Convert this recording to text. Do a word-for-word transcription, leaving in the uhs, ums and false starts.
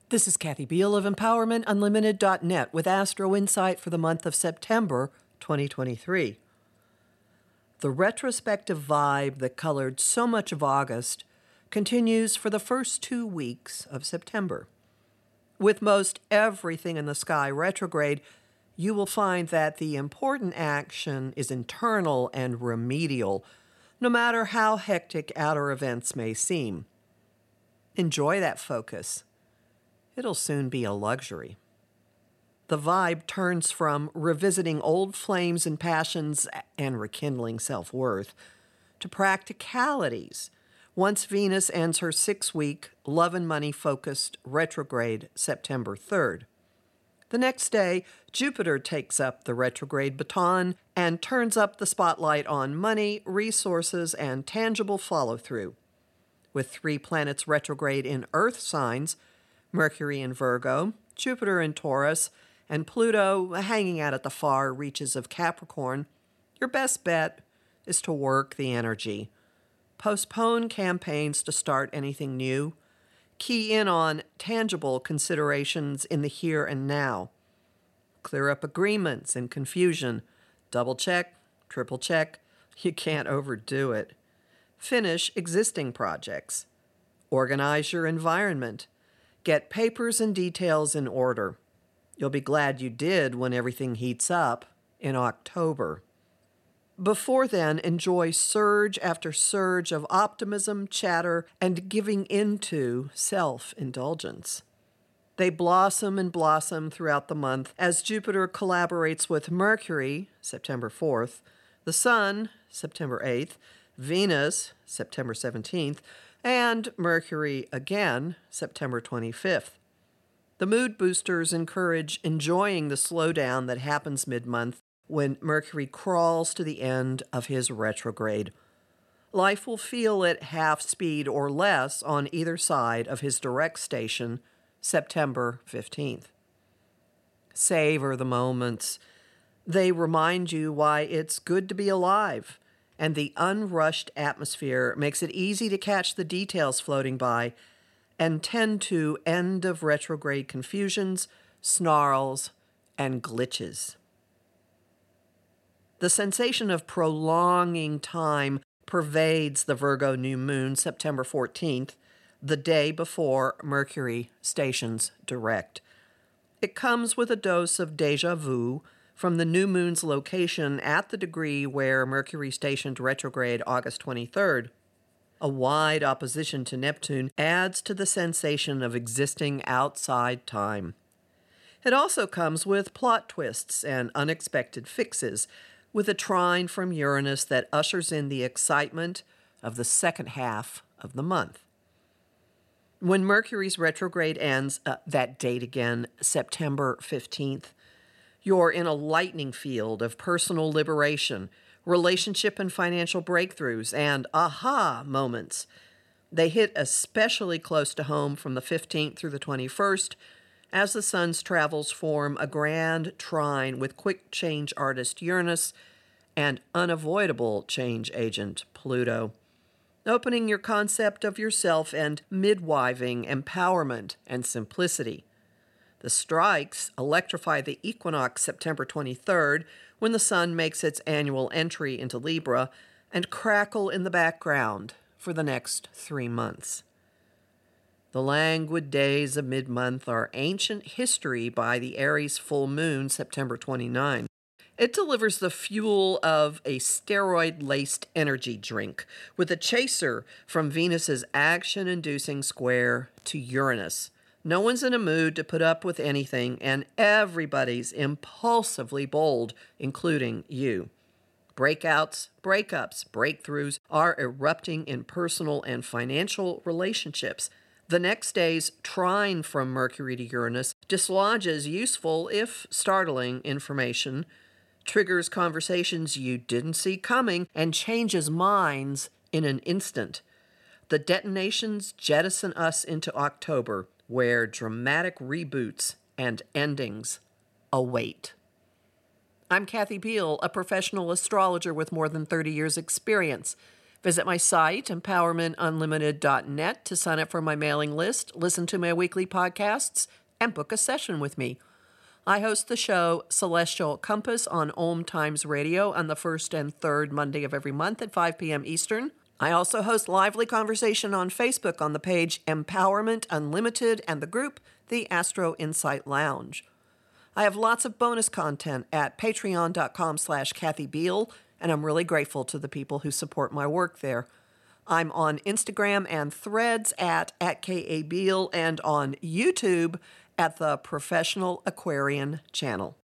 This is Kathy Beal of Empowerment Unlimited dot net with Astro Insight for the month of September twenty twenty-three. The retrospective vibe that colored so much of August continues for the first two weeks of September. With most everything in the sky retrograde, you will find that the important action is internal and remedial, no matter how hectic outer events may seem. Enjoy that focus. It'll soon be a luxury. The vibe turns from revisiting old flames and passions and rekindling self-worth to practicalities once Venus ends her six-week love and money-focused retrograde September third. The next day, Jupiter takes up the retrograde baton and turns up the spotlight on money, resources, and tangible follow-through. With three planets retrograde in Earth signs, Mercury in Virgo, Jupiter in Taurus, and Pluto hanging out at the far reaches of Capricorn, your best bet is to work the energy. Postpone campaigns to start anything new. Key in on tangible considerations in the here and now. Clear up agreements and confusion. Double check, triple check. You can't overdo it. Finish existing projects. Organize your environment. Get papers and details in order. You'll be glad you did when everything heats up in October. Before then, enjoy surge after surge of optimism, chatter, and giving into self-indulgence. They blossom and blossom throughout the month as Jupiter collaborates with Mercury, September fourth, the Sun, September eighth, Venus, September seventeenth, and Mercury again, September twenty-fifth. The mood boosters encourage enjoying the slowdown that happens mid-month when Mercury crawls to the end of his retrograde. Life will feel at half speed or less on either side of his direct station, September fifteenth. Savor the moments. They remind you why it's good to be alive, and the unrushed atmosphere makes it easy to catch the details floating by and tend to end of retrograde confusions, snarls, and glitches. The sensation of prolonging time pervades the Virgo new moon, September fourteenth, the day before Mercury stations direct. It comes with a dose of déjà vu from the new moon's location at the degree where Mercury stationed retrograde August twenty-third. A wide opposition to Neptune adds to the sensation of existing outside time. It also comes with plot twists and unexpected fixes, with a trine from Uranus that ushers in the excitement of the second half of the month. When Mercury's retrograde ends, uh, that date again, September fifteenth, you're in a lightning field of personal liberation, relationship and financial breakthroughs, and aha moments. They hit especially close to home from the fifteenth through the twenty-first, as the Sun's travels form a grand trine with quick change artist Uranus and unavoidable change agent Pluto, opening your concept of yourself and midwiving empowerment and simplicity. The strikes electrify the equinox September twenty-third, when the Sun makes its annual entry into Libra, and crackle in the background for the next three months. The languid days of mid-month are ancient history by the Aries full moon, September twenty-ninth. It delivers the fuel of a steroid-laced energy drink, with a chaser from Venus's action-inducing square to Uranus. No one's in a mood to put up with anything, and everybody's impulsively bold, including you. Breakouts, breakups, breakthroughs are erupting in personal and financial relationships. The next day's trine from Mercury to Uranus dislodges useful, if startling, information, triggers conversations you didn't see coming, and changes minds in an instant. The detonations jettison us into October, where dramatic reboots and endings await. I'm Kathy Beal, a professional astrologer with more than thirty years' experience. Visit my site, empowerment unlimited dot net, to sign up for my mailing list, listen to my weekly podcasts, and book a session with me. I host the show Celestial Compass on Om Times Radio on the first and third Monday of every month at five p.m. Eastern. I also host lively conversation on Facebook on the page Empowerment Unlimited and the group The Astro Insight Lounge. I have lots of bonus content at patreon.com slash Kathy Beal, and I'm really grateful to the people who support my work there. I'm on Instagram and Threads at, at K A Beal, and on YouTube at the Professional Aquarian channel.